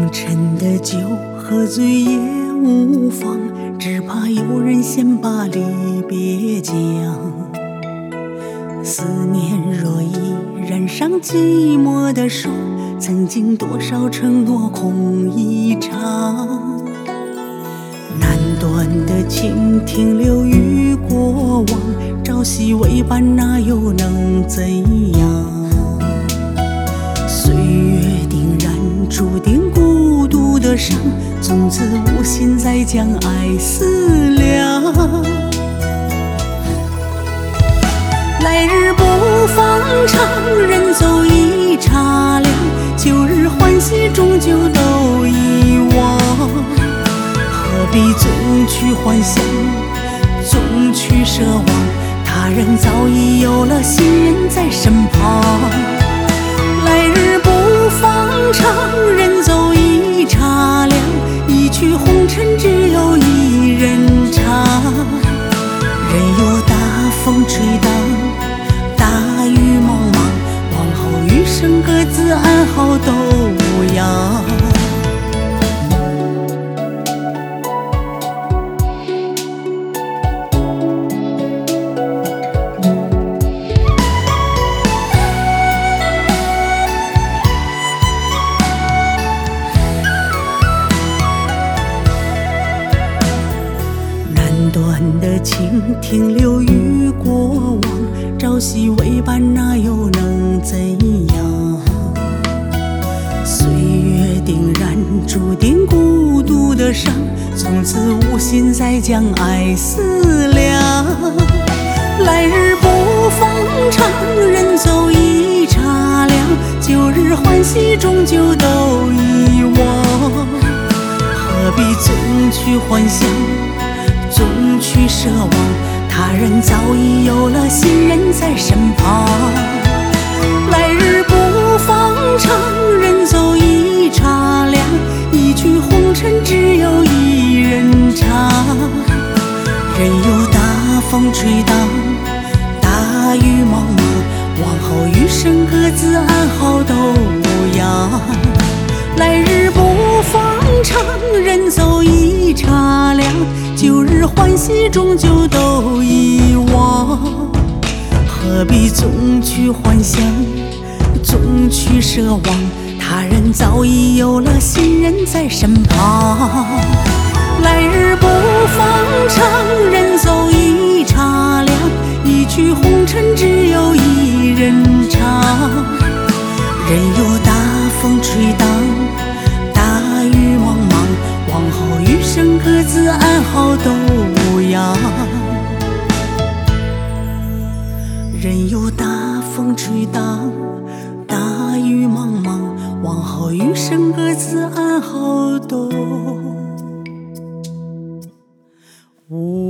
红尘的酒喝醉也无妨，只怕有人先把离别讲。思念若已染上寂寞的手，曾经多少承诺空一场。难断的情停留于过往，朝夕为伴哪又能怎样？岁月定然注定孤独的伤，从此无心再将爱思量。来日不方长，人走一刹凉，旧日欢喜终究都遗忘。何必总去幻想，总去奢望，他人早已有了新人在身旁。来日不方长，人走一刹凉，一曲红尘只有一人唱。任由大风吹荡，大雨茫茫，往后余生各自安好都无恙。断的情停留于过往，朝夕为伴哪又能怎样？岁月定然注定孤独的伤，从此无心再将爱思量。来日不方长，人走一刹凉，旧日欢喜终究都遗忘。何必总去幻想，总去奢望，他人早已有了新人在身旁。来日不方长，人走一刹凉，一曲红尘只有一人唱。任由大风吹荡，大雨茫茫，往后余生各自安好都无恙。来日不方长，人走一刹凉，旧日欢喜终究都遗忘。何必总去幻想，总去奢望，他人早已有了新人在身旁。来日不方长，人走一刹凉，一曲红尘只有一人唱。任由大风吹荡，大雨茫茫，往后余生各自安好都无恙。任由大风吹荡，大雨茫茫，往后余生各自安好都无